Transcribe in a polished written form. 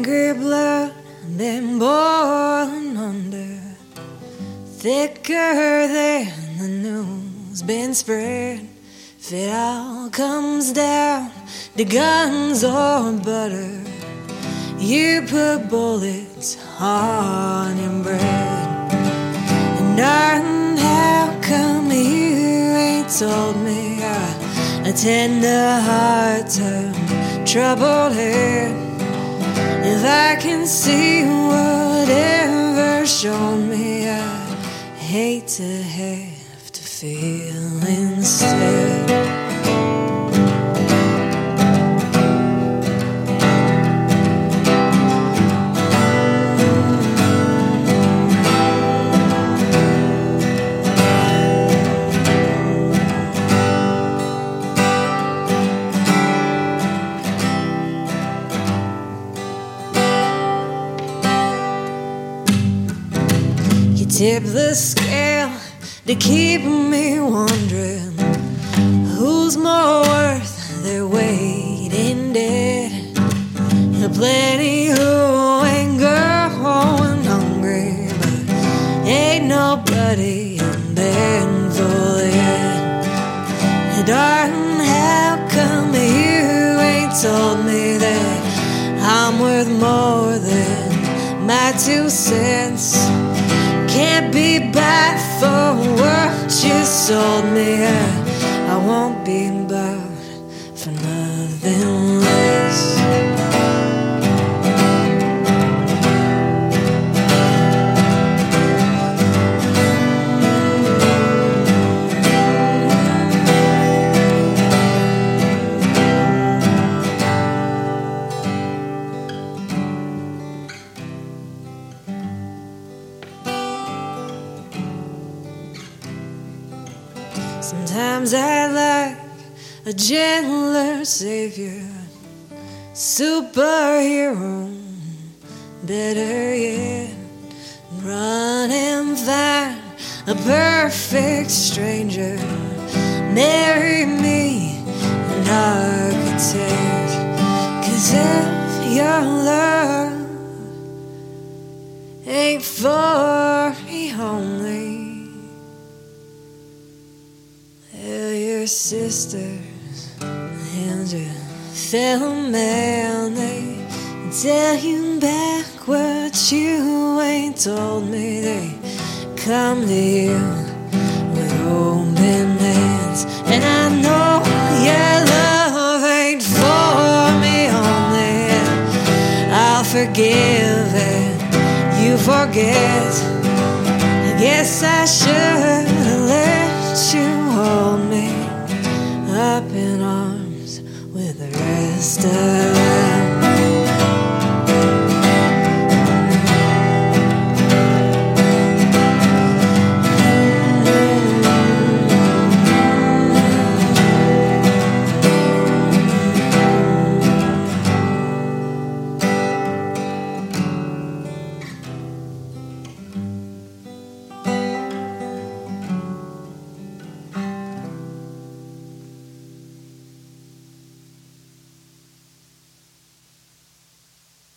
angry blood been boiling under, thicker than the news been spread. If it all comes down to guns or butter, you put bullets on your bread. And darling, how come you ain't told me a tender heart turned troubled head? If I can see whatever showed me, I hate to have to feel instead. Tip the scale to keep me wondering who's more worth their weight in debt. Plenty who ain't going hungry, but ain't nobody in bed full yet. Darling, how come you ain't told me that I'm worth more than my 2 cents? Can't be bought for what you sold me. I won't be bought for nothing less. Sometimes I'd like a gentler savior, superhero, better yet. Run and find a perfect stranger, marry me an architect. 'Cause if your love ain't for me only, your sisters and your fellow man, they tell you back what you ain't told me. They come to you with open hands, and I know your love ain't for me only. I'll forgive and you forget. I guess I should have let you hold me up in arms with the rest of